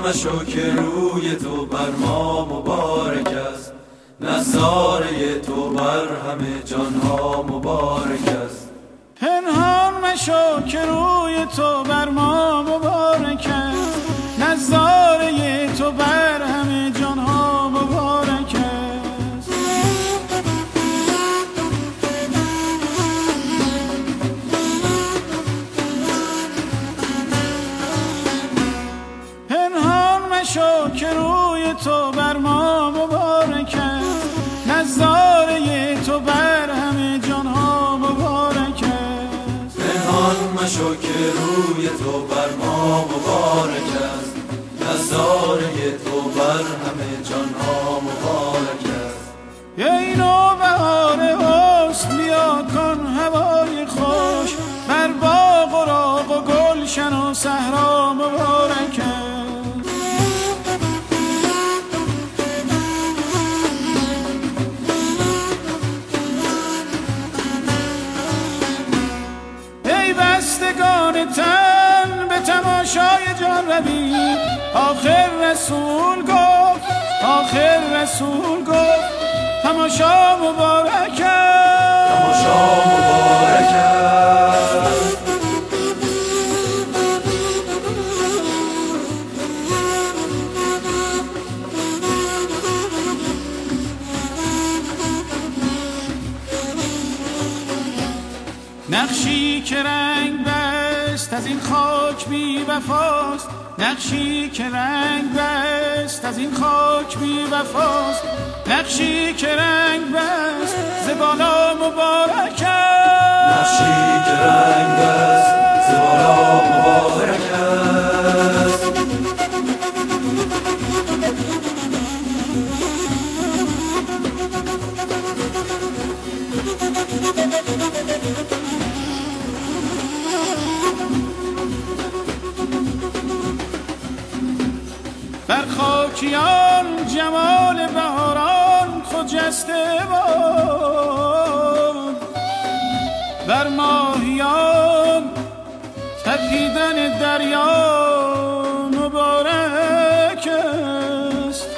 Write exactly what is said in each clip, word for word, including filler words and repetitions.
مشو که روی تو بر ما مبارک است، نظاره تو بر همه جانها مبارک است. پنهان مشو که روی تو بر ما مبارک است، نظاره تو بر همه جانها مبارک است. پنهان مشو که روی تو بر ما مبارک است، نظاره تو بر همه جانها مبارک است. پنهان مشو که روی تو بر ما مبارک است، نظاره تو بر همه جانها مبارک است. ای نوبهار حسن بیا کن هوای خوش، بر باغ و راغ و گلشن و صحرا مبارک است. ای بستگان تن به تماشای جان روید، آخر رسول گفت آخر رسول گفت تماشا مبارک است، تماشا مبارک است. نقشی که رنگ بست از این خاک بی وفاست، نقشی که رنگ بست از این خاک بی وفاست، نقشی که رنگ بست ز بالا مبارک است، نقشی که رنگ بست ز بالا مبارک است. بر خاکیان جمال بهاران خجسته باد، بر ماهیان تپیدن دریا مبارک است.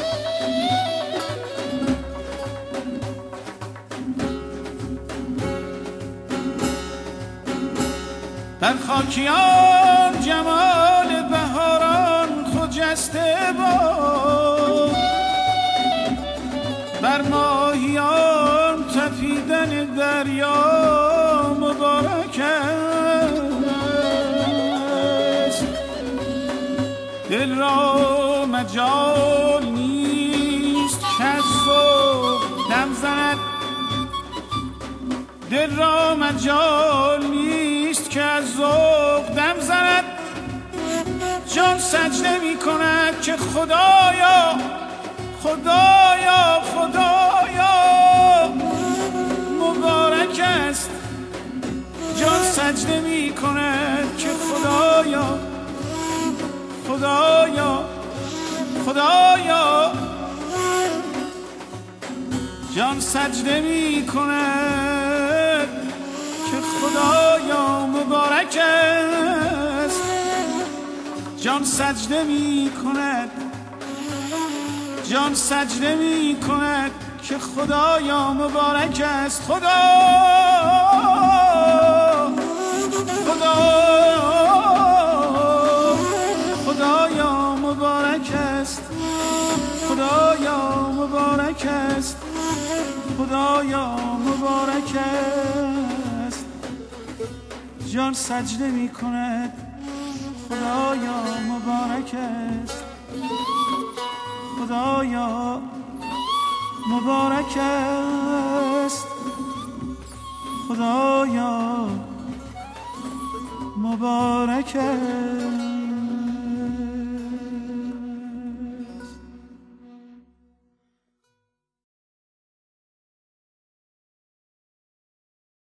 بر خاکیان جمال بهاران خجسته باد، بر ماهیان تپیدن دریا مبارک است. دل را مجال نیست که از ذوق دم زند، دل را مجال نیست که از ذوق دم زند. جان سجده می کند که خدایا خدایا خدایا مبارک است. جان سجده می کند که خدایا خدایا خدایا. جان سجده می کند که خدایا مبارک است. جان سجده می کند جان سجده می کند که خدایا مبارک است. خدا خدا خدایا مبارک است. خدایا مبارک است. خدایا مبارک است. جان سجده می کند خدایا مبارک است. خدایا مبارک است. خدایا مبارک است.